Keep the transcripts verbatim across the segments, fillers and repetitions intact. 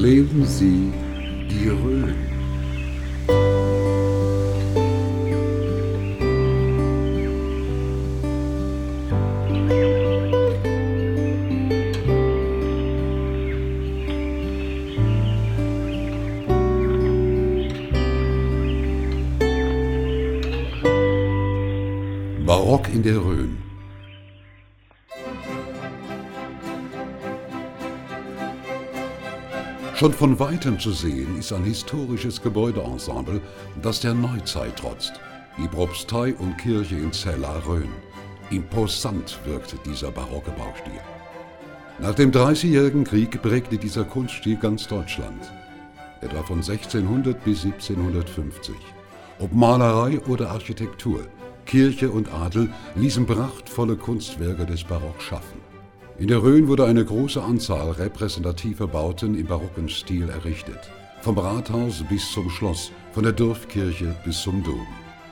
Erleben Sie die Rhön. Barock in der Rhön. Schon von weitem zu sehen ist ein historisches Gebäudeensemble, das der Neuzeit trotzt. Die Propstei und Kirche in Zella-Rhön. Imposant wirkte dieser barocke Baustil. Nach dem Dreißigjährigen Krieg prägte dieser Kunststil ganz Deutschland, etwa von sechzehnhundert bis siebzehnhundertfünfzig. Ob Malerei oder Architektur, Kirche und Adel ließen prachtvolle Kunstwerke des Barock schaffen. In der Rhön wurde eine große Anzahl repräsentativer Bauten im barocken Stil errichtet. Vom Rathaus bis zum Schloss, von der Dorfkirche bis zum Dom.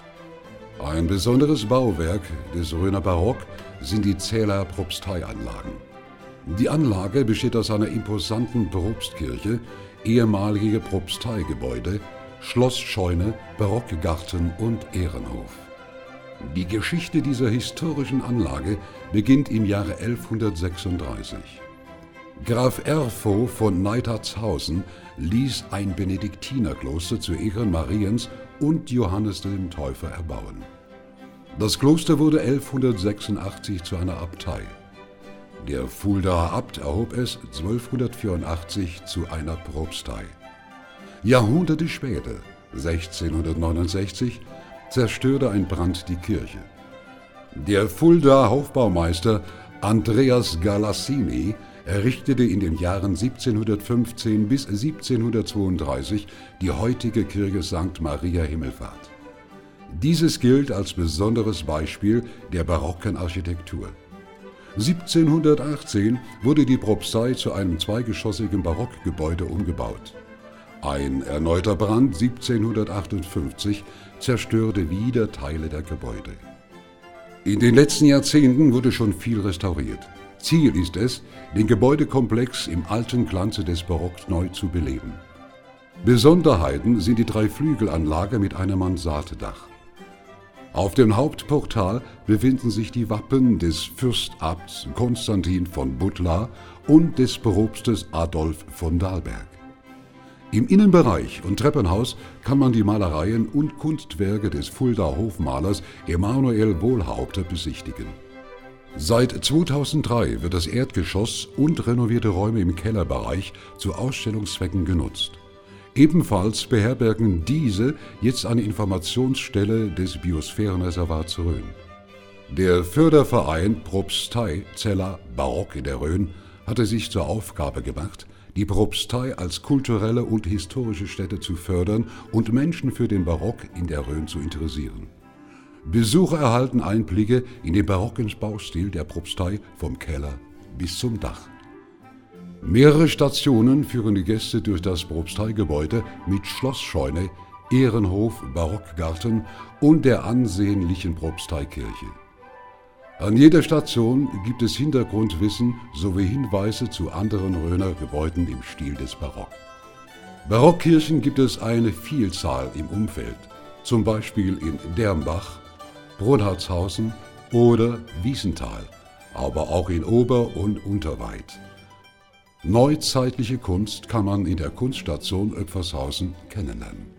Ein besonderes Bauwerk des Rhöner Barock sind die Zähler Propsteianlagen. Die Anlage besteht aus einer imposanten Propstkirche, ehemalige Propsteigebäude, Schlossscheune, Barockgarten und Ehrenhof. Die Geschichte dieser historischen Anlage beginnt im Jahre elfhundertsechsunddreißig. Graf Erfo von Neidhartshausen ließ ein Benediktinerkloster zu Ehren Mariens und Johannes dem Täufer erbauen. Das Kloster wurde elfhundertsechsundachtzig zu einer Abtei. Der Fuldaer Abt erhob es zwölfhundertvierundachtzig zu einer Propstei. Jahrhunderte später, sechzehnhundertneunundsechzig, zerstörte ein Brand die Kirche. Der Fuldaer Hofbaumeister Andreas Galassini errichtete in den Jahren siebzehnhundertfünfzehn bis siebzehnhundertzweiunddreißig die heutige Kirche Sankt Maria Himmelfahrt. Dieses gilt als besonderes Beispiel der barocken Architektur. siebzehnhundertachtzehn wurde die Propstei zu einem zweigeschossigen Barockgebäude umgebaut. Ein erneuter Brand siebzehnhundertachtundfünfzig zerstörte wieder Teile der Gebäude. In den letzten Jahrzehnten wurde schon viel restauriert. Ziel ist es, den Gebäudekomplex im alten Glanze des Barock neu zu beleben. Besonderheiten sind die Dreiflügelanlage mit einem Mansarddach. Auf dem Hauptportal befinden sich die Wappen des Fürstabts Konstantin von Butlar und des Propstes Adolf von Dalberg. Im Innenbereich und Treppenhaus kann man die Malereien und Kunstwerke des Fuldaer Hofmalers Emanuel Wohlhaupter besichtigen. Seit zweitausenddrei wird das Erdgeschoss und renovierte Räume im Kellerbereich zu Ausstellungszwecken genutzt. Ebenfalls beherbergen diese jetzt eine Informationsstelle des Biosphärenreservats Rhön. Der Förderverein Propstei Zella Barock in der Rhön hatte sich zur Aufgabe gemacht, die Propstei als kulturelle und historische Stätte zu fördern und Menschen für den Barock in der Rhön zu interessieren. Besucher erhalten Einblicke in den barocken Baustil der Propstei vom Keller bis zum Dach. Mehrere Stationen führen die Gäste durch das Propsteigebäude mit Schlossscheune, Ehrenhof, Barockgarten und der ansehnlichen Propsteikirche. An jeder Station gibt es Hintergrundwissen sowie Hinweise zu anderen Rhöner Gebäuden im Stil des Barock. Barockkirchen gibt es eine Vielzahl im Umfeld, zum Beispiel in Dermbach, Brunhartshausen oder Wiesenthal, aber auch in Ober- und Unterweid. Neuzeitliche Kunst kann man in der Kunststation Oepfershausen kennenlernen.